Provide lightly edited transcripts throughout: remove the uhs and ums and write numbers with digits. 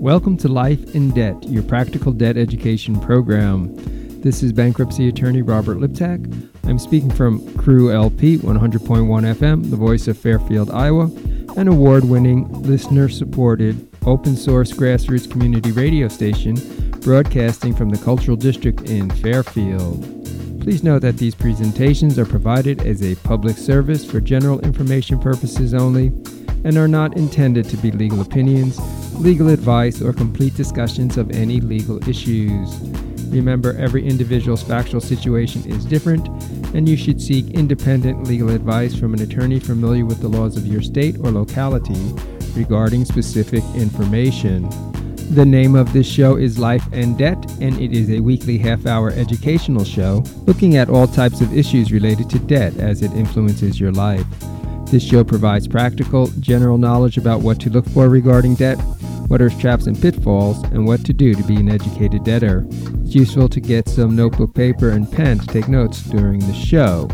Welcome to Life in Debt, your practical debt education program. This is bankruptcy attorney Robert Liptak. I'm speaking from Crew LP 100.1 FM, the voice of Fairfield, Iowa, an award-winning, listener-supported, open-source grassroots community radio station broadcasting from the Cultural District in Fairfield. Please note that these presentations are provided as a public service for general information purposes only and are not intended to be legal opinions, legal advice, or complete discussions of any legal issues. Remember, every individual's factual situation is different, and you should seek independent legal advice from an attorney familiar with the laws of your state or locality regarding specific information. The name of this show is Life and Debt, and it is a weekly half-hour educational show looking at all types of issues related to debt as it influences your life. This show provides practical, general knowledge about what to look for regarding debt, what are traps and pitfalls, and what to do to be an educated debtor. It's useful to get some notebook, paper, and pen to take notes during the show.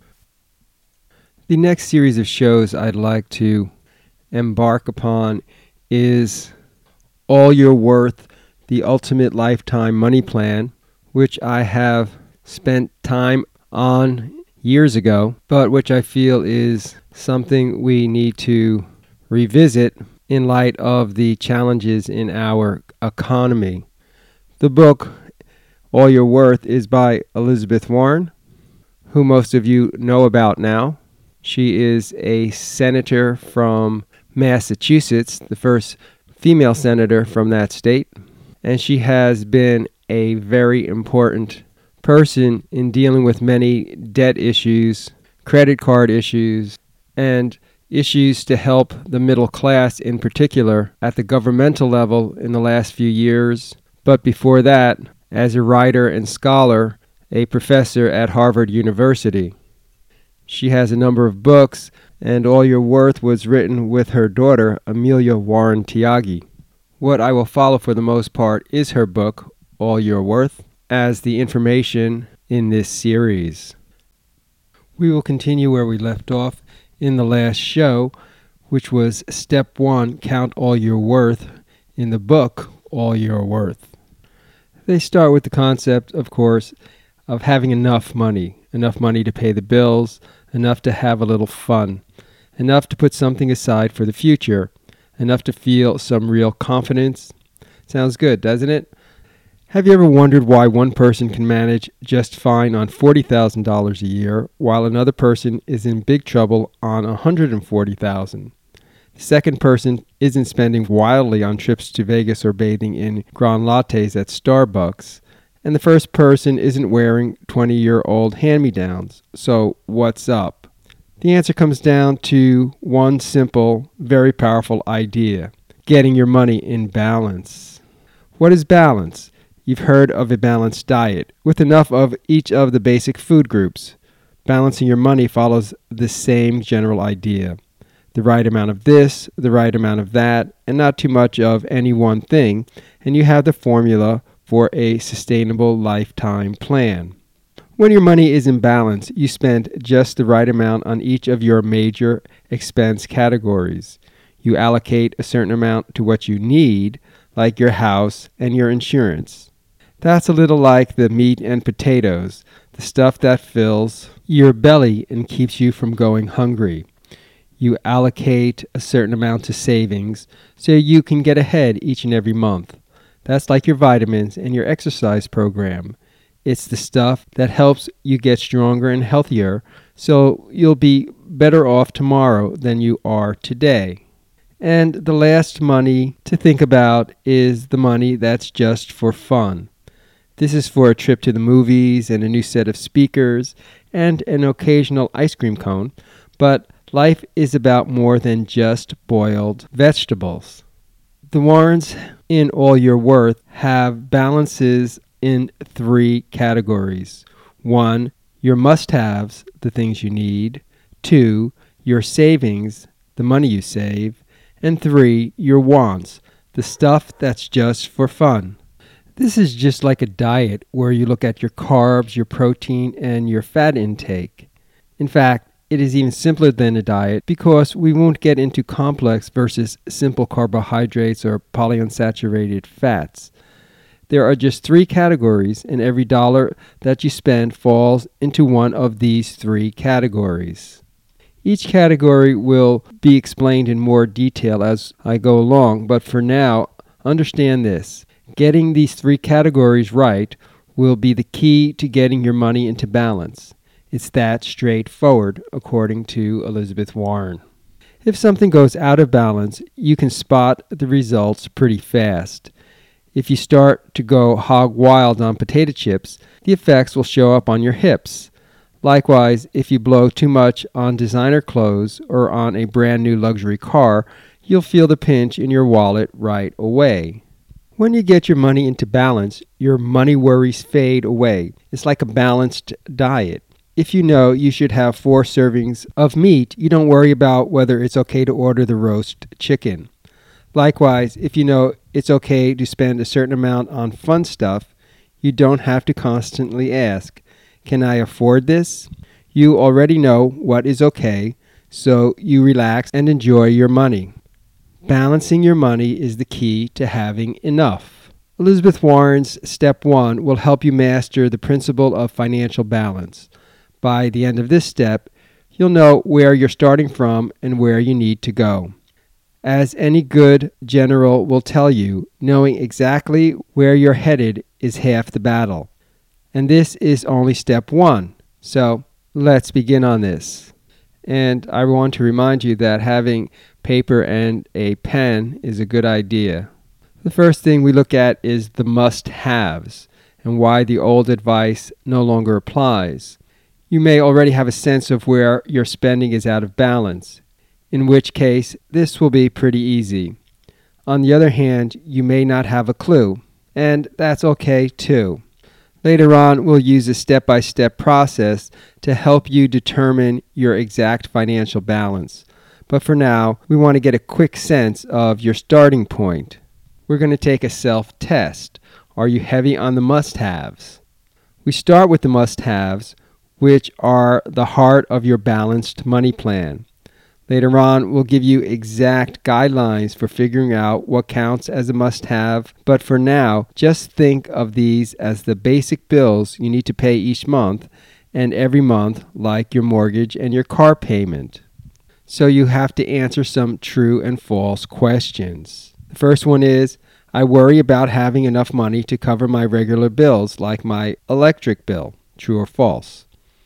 The next series of shows I'd like to embark upon is All You're Worth, the Ultimate Lifetime Money Plan, which I have spent time on years ago, but which I feel is something we need to revisit in light of the challenges in our economy. The book, All You're Worth, is by Elizabeth Warren, who most of you know about now. She is a senator from Massachusetts, the first female senator from that state, and she has been a very important person in dealing with many debt issues, credit card issues, and issues to help the middle class in particular at the governmental level in the last few years. But before that, as a writer and scholar, a professor at Harvard University. She has a number of books, and All You're Worth was written with her daughter, Amelia Warren Tyagi. What I will follow for the most part is her book, All You're Worth, as the information in this series. We will continue where we left off in the last show, which was Step 1, Count All You're Worth, in the book, All You're Worth. They start with the concept, of course, of having enough money to pay the bills, enough to have a little fun, enough to put something aside for the future, enough to feel some real confidence. Sounds good, doesn't it? Have you ever wondered why one person can manage just fine on $40,000 a year while another person is in big trouble on $140,000? The second person isn't spending wildly on trips to Vegas or bathing in grand lattes at Starbucks, and the first person isn't wearing 20-year-old hand-me-downs. So what's up? The answer comes down to one simple, very powerful idea: getting your money in balance. What is balance? You've heard of a balanced diet, with enough of each of the basic food groups. Balancing your money follows the same general idea. The right amount of this, the right amount of that, and not too much of any one thing, and you have the formula for a sustainable lifetime plan. When your money is in balance, you spend just the right amount on each of your major expense categories. You allocate a certain amount to what you need, like your house and your insurance. That's a little like the meat and potatoes, the stuff that fills your belly and keeps you from going hungry. You allocate a certain amount to savings so you can get ahead each and every month. That's like your vitamins and your exercise program. It's the stuff that helps you get stronger and healthier so you'll be better off tomorrow than you are today. And the last money to think about is the money that's just for fun. This is for a trip to the movies and a new set of speakers and an occasional ice cream cone, but life is about more than just boiled vegetables. The Warrens in All You're Worth have balances in 3 categories. 1, your must-haves, the things you need. 2, your savings, the money you save. And 3, your wants, the stuff that's just for fun. This is just like a diet where you look at your carbs, your protein, and your fat intake. In fact, it is even simpler than a diet because we won't get into complex versus simple carbohydrates or polyunsaturated fats. There are just 3 categories, and every dollar that you spend falls into one of these 3 categories. Each category will be explained in more detail as I go along, but for now, understand this. Getting these 3 categories right will be the key to getting your money into balance. It's that straightforward, according to Elizabeth Warren. If something goes out of balance, you can spot the results pretty fast. If you start to go hog wild on potato chips, the effects will show up on your hips. Likewise, if you blow too much on designer clothes or on a brand new luxury car, you'll feel the pinch in your wallet right away. When you get your money into balance, your money worries fade away. It's like a balanced diet. If you know you should have 4 servings of meat, you don't worry about whether it's okay to order the roast chicken. Likewise, if you know it's okay to spend a certain amount on fun stuff, you don't have to constantly ask, "Can I afford this?" You already know what is okay, so you relax and enjoy your money. Balancing your money is the key to having enough. Elizabeth Warren's Step 1 will help you master the principle of financial balance. By the end of this step, you'll know where you're starting from and where you need to go. As any good general will tell you, knowing exactly where you're headed is half the battle. And this is only step 1. So let's begin on this. And I want to remind you that having paper and a pen is a good idea. The first thing we look at is the must-haves and why the old advice no longer applies. You may already have a sense of where your spending is out of balance, in which case this will be pretty easy. On the other hand, you may not have a clue, and that's okay too. Later on, we'll use a step-by-step process to help you determine your exact financial balance. But for now, we want to get a quick sense of your starting point. We're going to take a self-test. Are you heavy on the must-haves? We start with the must-haves, which are the heart of your balanced money plan. Later on, we'll give you exact guidelines for figuring out what counts as a must-have, but for now, just think of these as the basic bills you need to pay each month and every month, like your mortgage and your car payment. So you have to answer some true and false questions. The first one is, I worry about having enough money to cover my regular bills, like my electric bill. True or false?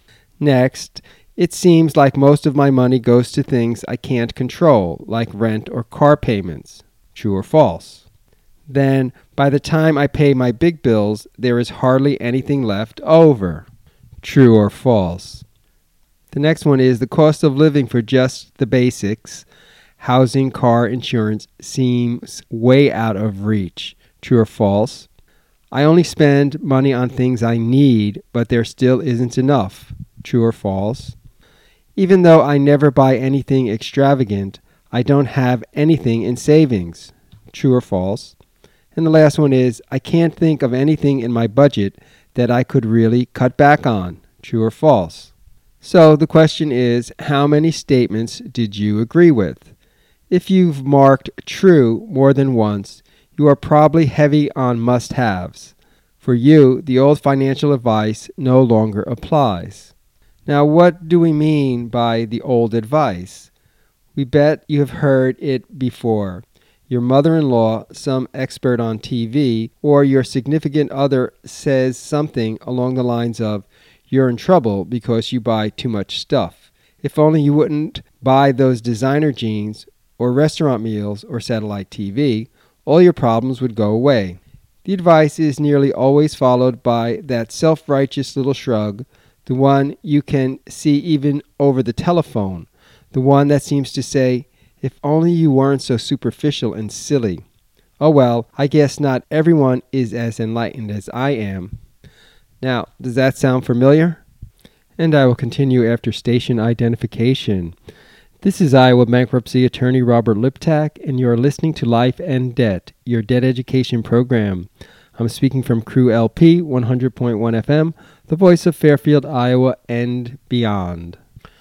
Next, it seems like most of my money goes to things I can't control, like rent or car payments. True or false? Then, by the time I pay my big bills, there is hardly anything left over. True or false? The next one is the cost of living for just the basics, housing, car, insurance, seems way out of reach. True or false? I only spend money on things I need, but there still isn't enough. True or false? Even though I never buy anything extravagant, I don't have anything in savings. True or false? And the last one is, I can't think of anything in my budget that I could really cut back on. True or false? So the question is, how many statements did you agree with? If you've marked true more than once, you are probably heavy on must-haves. For you, the old financial advice no longer applies. Now, what do we mean by the old advice? We bet you have heard it before. Your mother-in-law, some expert on TV, or your significant other says something along the lines of, you're in trouble because you buy too much stuff. If only you wouldn't buy those designer jeans or restaurant meals or satellite TV, all your problems would go away. The advice is nearly always followed by that self-righteous little shrug, the one you can see even over the telephone, the one that seems to say, if only you weren't so superficial and silly. Oh well, I guess not everyone is as enlightened as I am. Now, does that sound familiar? And I will continue after station identification. This is Iowa bankruptcy attorney Robert Liptak, and you are listening to Life and Debt, your debt education program. I'm speaking from Crew LP 100.1 FM, the voice of Fairfield, Iowa, and beyond.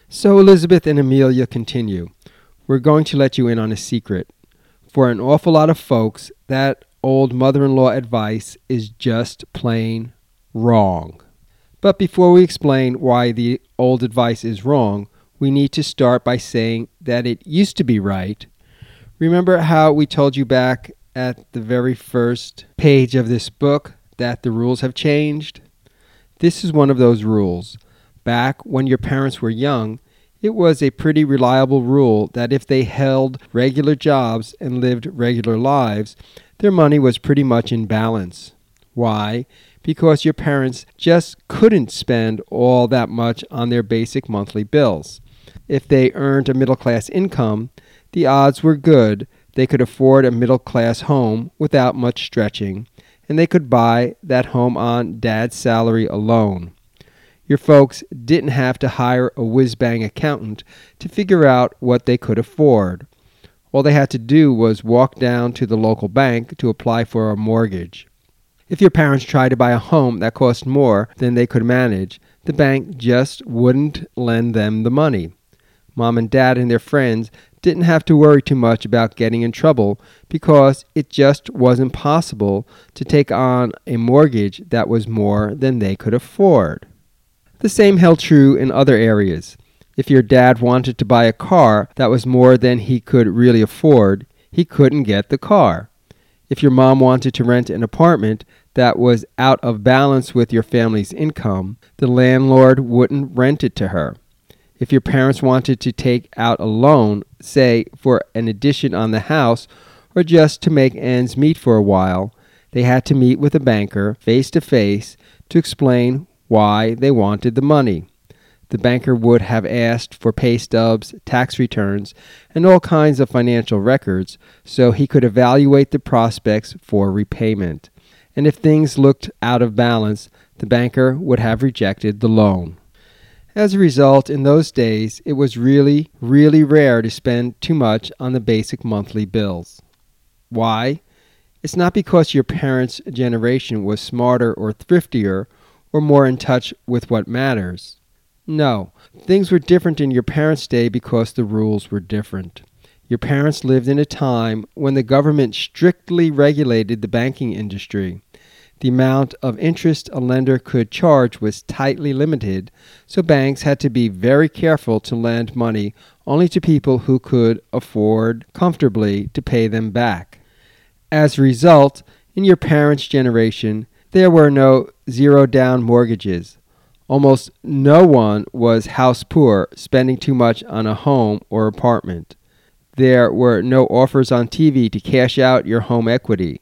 So Elizabeth and Amelia continue. We're going to let you in on a secret. For an awful lot of folks, that old mother-in-law advice is just plain wrong. But before we explain why the old advice is wrong, we need to start by saying that it used to be right. Remember how we told you back at the very first page of this book that the rules have changed? This is one of those rules. Back when your parents were young, it was a pretty reliable rule that if they held regular jobs and lived regular lives, their money was pretty much in balance. Why? Because your parents just couldn't spend all that much on their basic monthly bills. If they earned a middle-class income, the odds were good they could afford a middle-class home without much stretching, and they could buy that home on Dad's salary alone. Your folks didn't have to hire a whiz-bang accountant to figure out what they could afford. All they had to do was walk down to the local bank to apply for a mortgage. If your parents tried to buy a home that cost more than they could manage, the bank just wouldn't lend them the money. Mom and Dad and their friends didn't have to worry too much about getting in trouble because it just wasn't possible to take on a mortgage that was more than they could afford. The same held true in other areas. If your dad wanted to buy a car that was more than he could really afford, he couldn't get the car. If your mom wanted to rent an apartment that was out of balance with your family's income, the landlord wouldn't rent it to her. If your parents wanted to take out a loan, say for an addition on the house or just to make ends meet for a while, they had to meet with a banker face to face to explain why they wanted the money. The banker would have asked for pay stubs, tax returns, and all kinds of financial records so he could evaluate the prospects for repayment. And if things looked out of balance, the banker would have rejected the loan. As a result, in those days, it was really, really rare to spend too much on the basic monthly bills. Why? It's not because your parents' generation was smarter or thriftier or more in touch with what matters. No, things were different in your parents' day because the rules were different. Your parents lived in a time when the government strictly regulated the banking industry. The amount of interest a lender could charge was tightly limited, so banks had to be very careful to lend money only to people who could afford comfortably to pay them back. As a result, in your parents' generation, there were no zero-down mortgages. Almost no one was house poor, spending too much on a home or apartment. There were no offers on TV to cash out your home equity.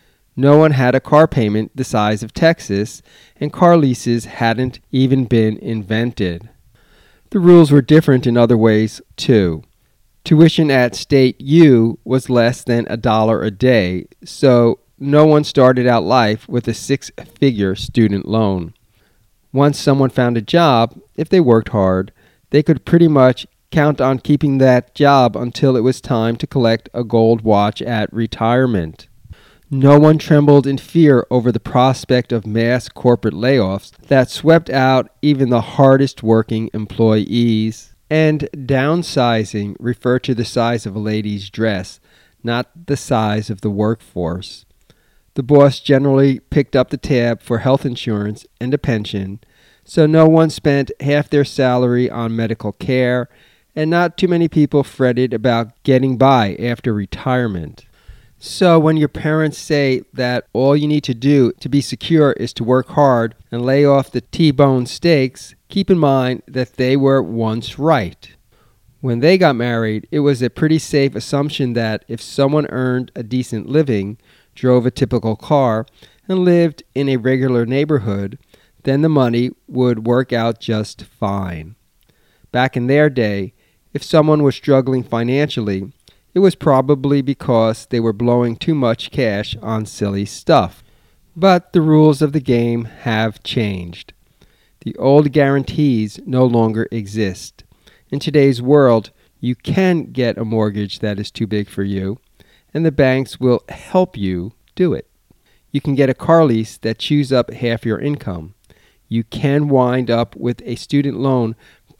No one had a car payment the size of Texas, and car leases hadn't even been invented. The rules were different in other ways, too. Tuition at State U was less than $1 a day, so no one started out life with a six-figure student loan. Once someone found a job, if they worked hard, they could pretty much count on keeping that job until it was time to collect a gold watch at retirement. No one trembled in fear over the prospect of mass corporate layoffs that swept out even the hardest working employees. And downsizing referred to the size of a lady's dress, not the size of the workforce. The boss generally picked up the tab for health insurance and a pension, so no one spent half their salary on medical care, and not too many people fretted about getting by after retirement. So when your parents say that all you need to do to be secure is to work hard and lay off the T-bone steaks, keep in mind that they were once right. When they got married, it was a pretty safe assumption that if someone earned a decent living, drove a typical car, and lived in a regular neighborhood, then the money would work out just fine. Back in their day, if someone was struggling financially, it was probably because they were blowing too much cash on silly stuff. But the rules of the game have changed. The old guarantees no longer exist. In today's world, you can get a mortgage that is too big for you, and the banks will help you do it. You can get a car lease that chews up half your income. You can wind up with a student loan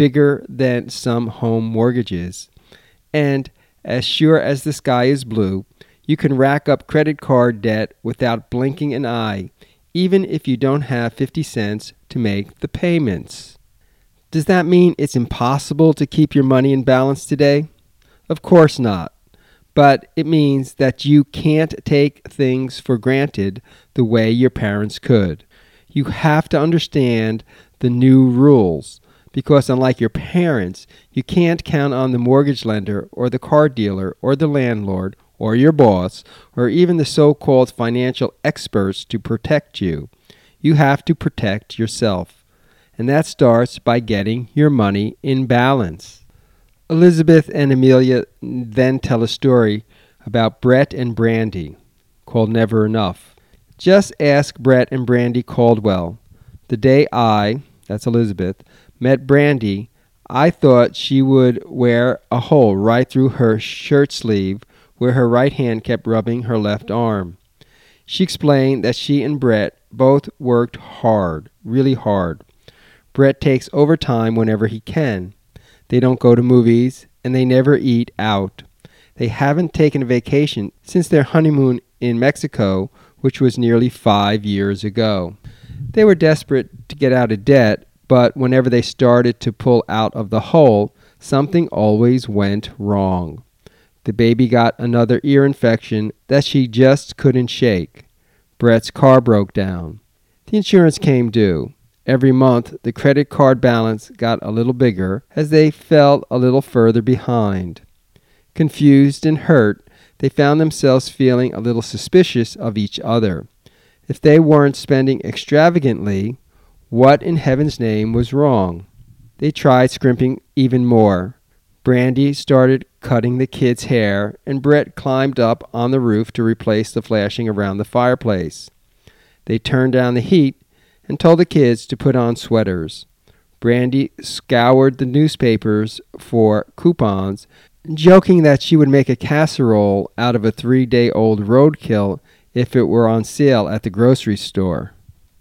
bigger than some home mortgages. And as sure as the sky is blue, you can rack up credit card debt without blinking an eye, even if you don't have 50 cents to make the payments. Does that mean it's impossible to keep your money in balance today? Of course not. But it means that you can't take things for granted the way your parents could. You have to understand the new rules, because unlike your parents, you can't count on the mortgage lender or the car dealer or the landlord or your boss or even the so-called financial experts to protect you. You have to protect yourself. And that starts by getting your money in balance. Elizabeth and Amelia then tell a story about Brett and Brandy called Never Enough. Just ask Brett and Brandy Caldwell. The day that's Elizabeth, met Brandy, I thought she would wear a hole right through her shirt sleeve where her right hand kept rubbing her left arm. She explained that she and Brett both worked hard, really hard. Brett takes overtime whenever he can. They don't go to movies, and they never eat out. They haven't taken a vacation since their honeymoon in Mexico, which was nearly 5 years ago. They were desperate to get out of debt, but whenever they started to pull out of the hole, something always went wrong. The baby got another ear infection that she just couldn't shake. Brett's car broke down. The insurance came due. Every month, the credit card balance got a little bigger as they fell a little further behind. Confused and hurt, they found themselves feeling a little suspicious of each other. If they weren't spending extravagantly, what in heaven's name was wrong? They tried scrimping even more. Brandy started cutting the kids' hair, and Brett climbed up on the roof to replace the flashing around the fireplace. They turned down the heat and told the kids to put on sweaters. Brandy scoured the newspapers for coupons, joking that she would make a casserole out of a 3-day-old roadkill if it were on sale at the grocery store.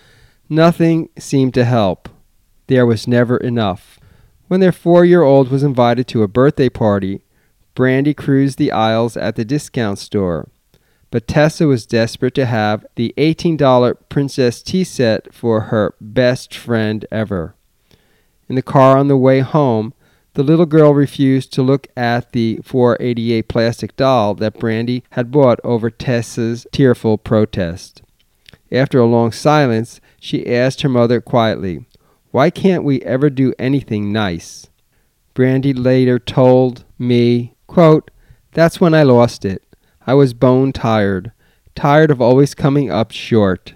Nothing seemed to help. There was never enough. When their 4-year-old was invited to a birthday party, Brandy cruised the aisles at the discount store. But Tessa was desperate to have the $18 princess tea set for her best friend ever. In the car on the way home, the little girl refused to look at the $4.88 plastic doll that Brandy had bought over Tessa's tearful protest. After a long silence, she asked her mother quietly, "Why can't we ever do anything nice?" Brandy later told me, quote, "That's when I lost it. I was bone tired of always coming up short.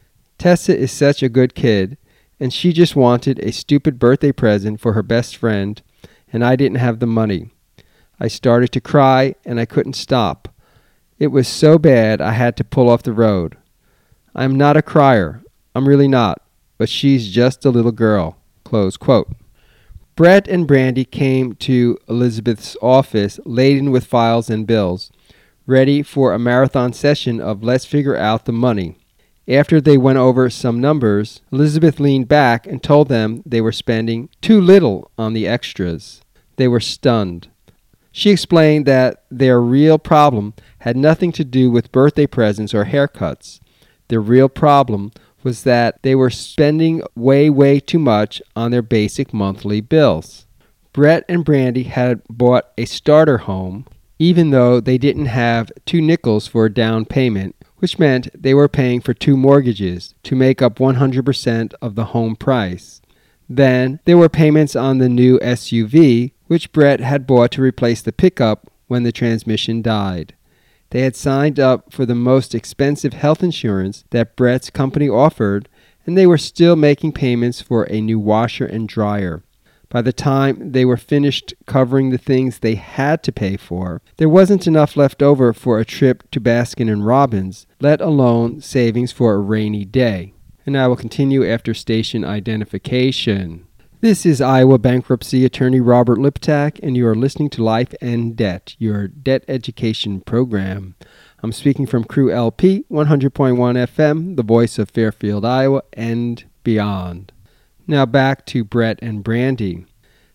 Tessa is such a good kid, and she just wanted a stupid birthday present for her best friend, and I didn't have the money. I started to cry, and I couldn't stop. It was so bad I had to pull off the road. I'm not a crier. I'm really not, but she's just a little girl." Close quote. Brett and Brandy came to Elizabeth's office laden with files and bills, ready for a marathon session of let's figure out the money. After they went over some numbers, Elizabeth leaned back and told them they were spending too little on the extras. They were stunned. She explained that their real problem had nothing to do with birthday presents or haircuts. Their real problem was that they were spending way too much on their basic monthly bills. Brett and Brandy had bought a starter home, even though they didn't have 2 nickels for a down payment, which meant they were paying for 2 mortgages to make up 100% of the home price. Then there were payments on the new SUV, which Brett had bought to replace the pickup when the transmission died. They had signed up for the most expensive health insurance that Brett's company offered, and they were still making payments for a new washer and dryer. By the time they were finished covering the things they had to pay for, there wasn't enough left over for a trip to Baskin & Robbins, let alone savings for a rainy day. And I will continue after station identification. This is Iowa bankruptcy attorney Robert Liptak, and you are listening to Life and Debt, your debt education program. I'm speaking from Crew LP, 100.1 FM, the voice of Fairfield, Iowa, and beyond. Now back to Brett and Brandy.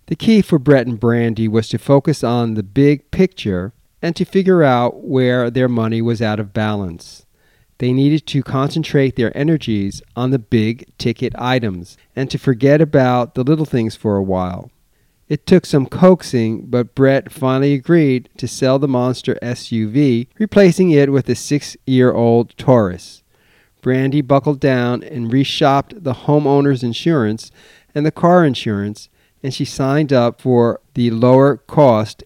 The key for Brett and Brandy was to focus on the big picture and to figure out where their money was out of balance. They needed to concentrate their energies on the big ticket items and to forget about the little things for a while. It took some coaxing, but Brett finally agreed to sell the monster SUV, replacing it with a 6-year-old Taurus. Brandy buckled down and reshopped the homeowner's insurance and the car insurance, and she signed up for the lower cost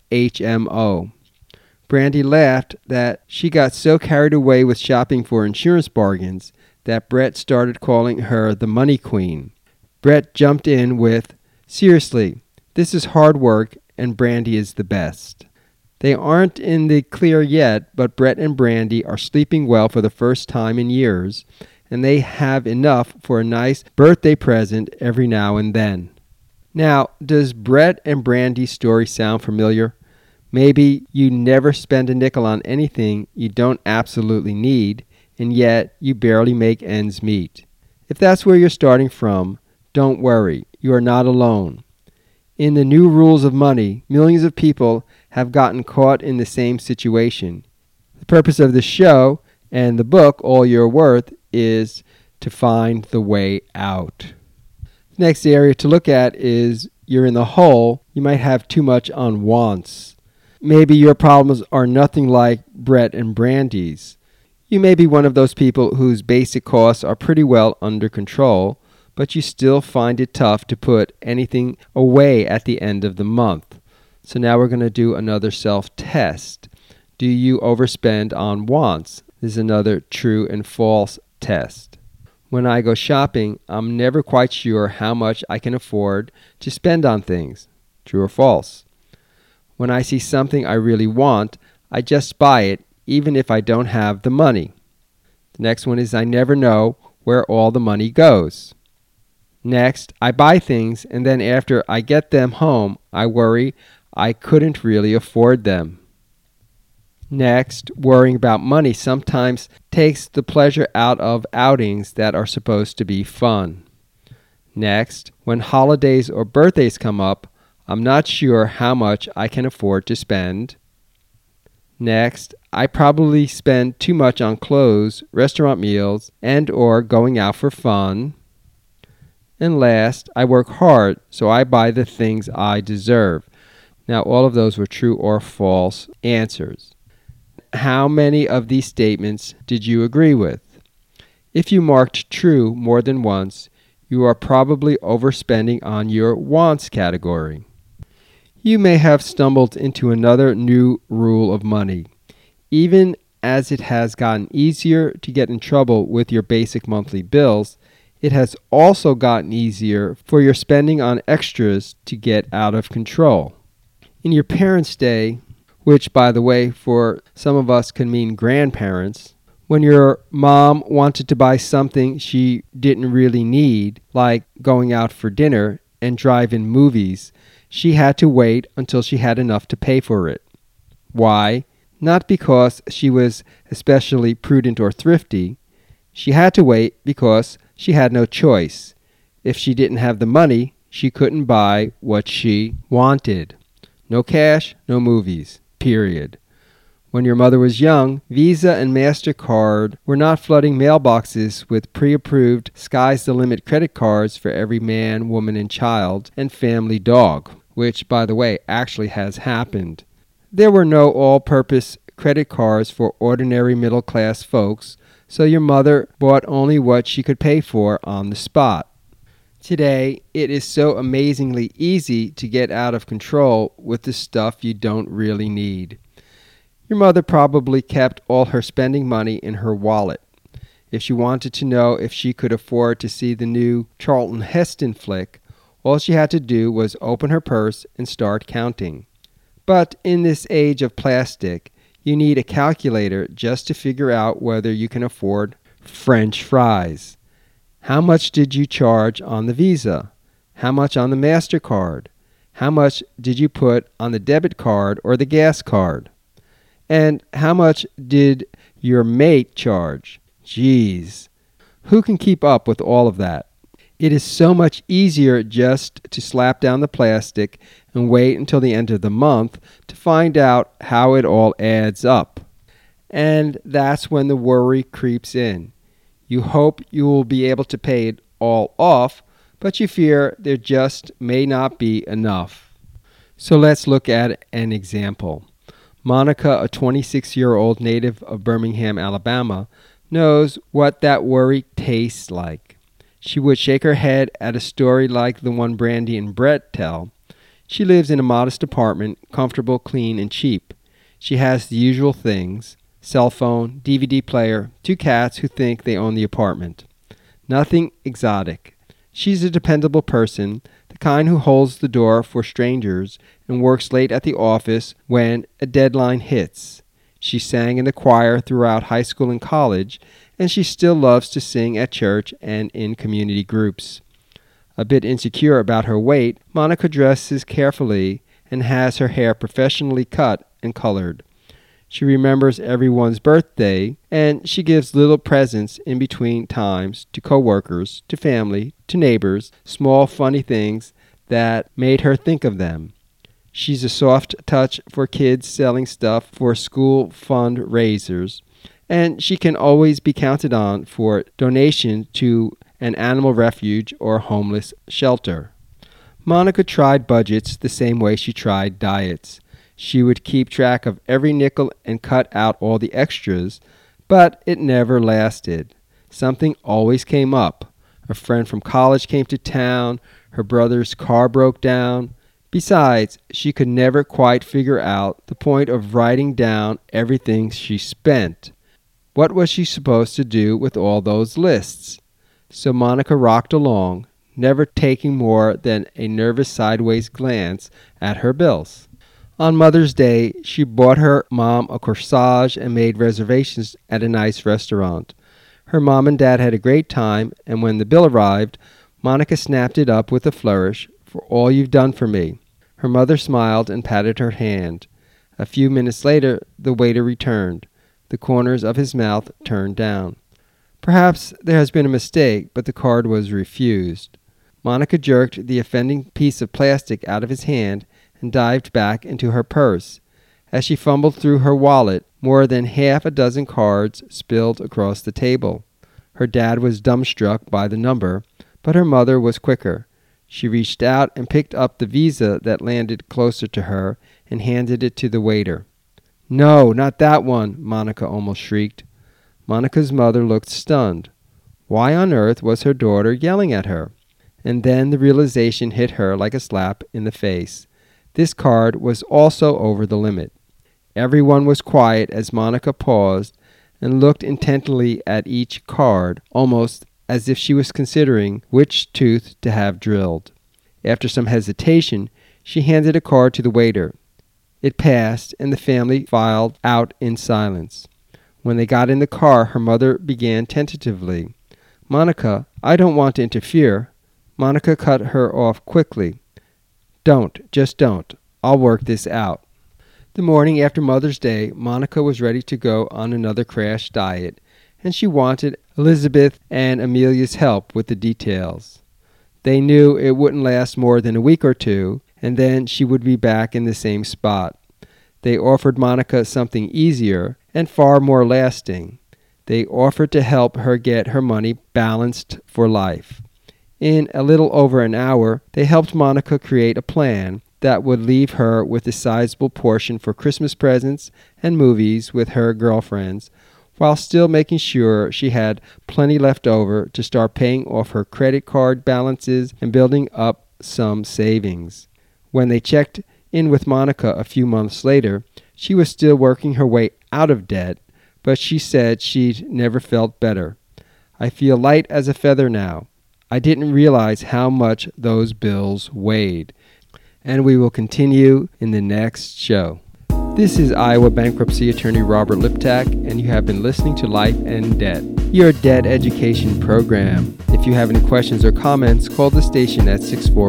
HMO. Brandy laughed that she got so carried away with shopping for insurance bargains that Brett started calling her the Money Queen. Brett jumped in with, "Seriously, this is hard work and Brandy is the best." They aren't in the clear yet, but Brett and Brandy are sleeping well for the first time in years, and they have enough for a nice birthday present every now and then. Now, does Brett and Brandy's story sound familiar? Maybe you never spend a nickel on anything you don't absolutely need, and yet you barely make ends meet. If that's where you're starting from, don't worry, you are not alone. In the new rules of money, millions of people have gotten caught in the same situation. The purpose of the show and the book, All You're Worth, is to find the way out. The next area to look at is you're in the hole. You might have too much on wants. Maybe your problems are nothing like Brett and Brandy's. You may be one of those people whose basic costs are pretty well under control, but you still find it tough to put anything away at the end of the month. So now we're going to do another self-test. Do you overspend on wants? This is another true and false test. When I go shopping, I'm never quite sure how much I can afford to spend on things. True or false? When I see something I really want, I just buy it even if I don't have the money. The next one is I never know where all the money goes. Next, I buy things and then after I get them home, I worry I couldn't really afford them. Next, worrying about money sometimes takes the pleasure out of outings that are supposed to be fun. Next, when holidays or birthdays come up, I'm not sure how much I can afford to spend. Next, I probably spend too much on clothes, restaurant meals, and or going out for fun. And last, I work hard, so I buy the things I deserve. Now, all of those were true or false answers. How many of these statements did you agree with? If you marked true more than once, you are probably overspending on your wants category. You may have stumbled into another new rule of money. Even as it has gotten easier to get in trouble with your basic monthly bills, it has also gotten easier for your spending on extras to get out of control. In your parents' day, which, by the way, for some of us can mean grandparents, when your mom wanted to buy something she didn't really need, like going out for dinner and drive-in movies, she had to wait until she had enough to pay for it. Why? Not because she was especially prudent or thrifty. She had to wait because she had no choice. If she didn't have the money, she couldn't buy what she wanted. No cash, no movies. Period. When your mother was young, Visa and MasterCard were not flooding mailboxes with pre-approved sky's the limit credit cards for every man, woman, and child, and family dog, which, by the way, actually has happened. There were no all-purpose credit cards for ordinary middle-class folks, so your mother bought only what she could pay for on the spot. Today, it is so amazingly easy to get out of control with the stuff you don't really need. Your mother probably kept all her spending money in her wallet. If she wanted to know if she could afford to see the new Charlton Heston flick, all she had to do was open her purse and start counting. But in this age of plastic, you need a calculator just to figure out whether you can afford French fries. How much did you charge on the Visa? How much on the MasterCard? How much did you put on the debit card or the gas card? And how much did your mate charge? Geez, who can keep up with all of that? It is so much easier just to slap down the plastic and wait until the end of the month to find out how it all adds up. And that's when the worry creeps in. You hope you will be able to pay it all off, but you fear there just may not be enough. So let's look at an example. Monica, a 26-year-old native of Birmingham, Alabama, knows what that worry tastes like. She would shake her head at a story like the one Brandy and Brett tell. She lives in a modest apartment, comfortable, clean, and cheap. She has the usual things: cell phone, DVD player, 2 cats who think they own the apartment. Nothing exotic. She's a dependable person, the kind who holds the door for strangers and works late at the office when a deadline hits. She sang in the choir throughout high school and college, and she still loves to sing at church and in community groups. A bit insecure about her weight, Monica dresses carefully and has her hair professionally cut and colored. She remembers everyone's birthday, and she gives little presents in between times to coworkers, to family, to neighbors, small funny things that made her think of them. She's a soft touch for kids selling stuff for school fundraisers, and she can always be counted on for donation to an animal refuge or homeless shelter. Monica tried budgets the same way she tried diets. She would keep track of every nickel and cut out all the extras, but it never lasted. Something always came up. A friend from college came to town, her brother's car broke down. Besides, she could never quite figure out the point of writing down everything she spent. What was she supposed to do with all those lists? So Monica rocked along, never taking more than a nervous sideways glance at her bills. On Mother's Day, she bought her mom a corsage and made reservations at a nice restaurant. Her mom and dad had a great time, and when the bill arrived, Monica snapped it up with a flourish. "For all you've done for me." Her mother smiled and patted her hand. A few minutes later, the waiter returned. The corners of his mouth turned down. Perhaps there has been a mistake, but the card was refused. Monica jerked the offending piece of plastic out of his hand and dived back into her purse. As she fumbled through her wallet, more than half a dozen cards spilled across the table. Her dad was dumbstruck by the number, but her mother was quicker. She reached out and picked up the Visa that landed closer to her and handed it to the waiter. "No, not that one," Monica almost shrieked. Monica's mother looked stunned. Why on earth was her daughter yelling at her? And then the realization hit her like a slap in the face. This card was also over the limit. Everyone was quiet as Monica paused and looked intently at each card, almost as if she was considering which tooth to have drilled. After some hesitation, she handed a card to the waiter. It passed, and the family filed out in silence. When they got in the car, her mother began tentatively. "Monica, I don't want to interfere." Monica cut her off quickly. Just don't. I'll work this out." The morning after Mother's Day, Monica was ready to go on another crash diet, and she wanted Elizabeth and Amelia's help with the details. They knew it wouldn't last more than a week or two, and then she would be back in the same spot. They offered Monica something easier and far more lasting. They offered to help her get her money balanced for life. In a little over an hour, they helped Monica create a plan that would leave her with a sizable portion for Christmas presents and movies with her girlfriends, while still making sure she had plenty left over to start paying off her credit card balances and building up some savings. When they checked in with Monica a few months later, she was still working her way out of debt, but she said she'd never felt better. "I feel light as a feather now. I didn't realize how much those bills weighed." And we will continue in the next show. This is Iowa bankruptcy attorney Robert Liptak, and you have been listening to Life and Debt, your debt education program. If you have any questions or comments, call the station at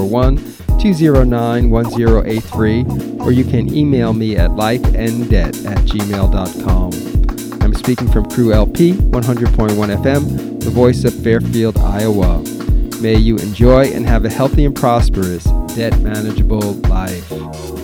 641-209-1083, or you can email me at lifeanddebt@gmail.com. I'm speaking from Crew LP, 100.1 FM, the voice of Fairfield, Iowa. May you enjoy and have a healthy and prosperous, debt manageable life.